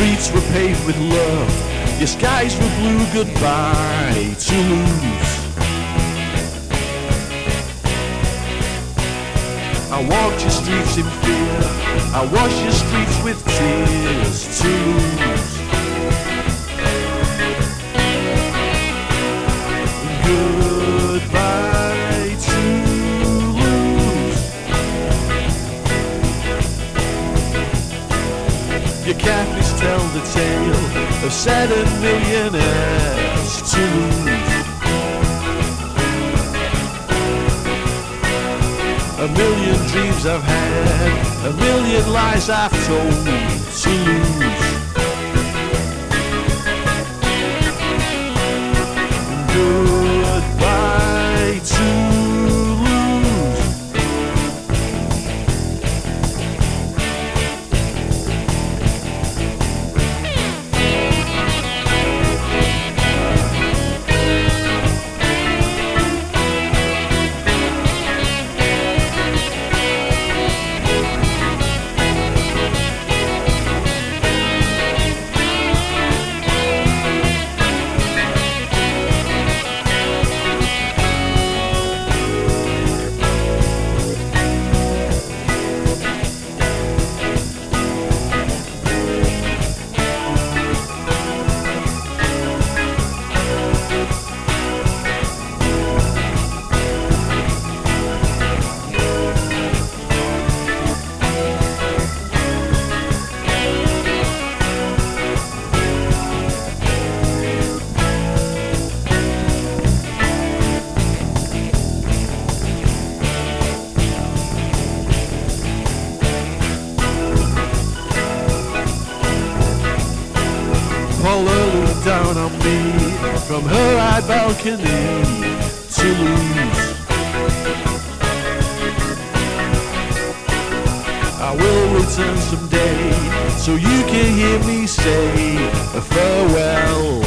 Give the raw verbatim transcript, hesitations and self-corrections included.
streets were paved with love, your skies were blue, goodbye Toulouse. I walked your streets in fear, I washed your streets with tears, Toulouse. Goodbye Toulouse. Your cafes tell the tale of seven millionaires, Toulouse. A million dreams I've had, a million lies I've told, Toulouse. Goodbye Toulouse. Paula looked down on me from her high balcony, Toulouse. I will return someday, so you can hear me say farewell.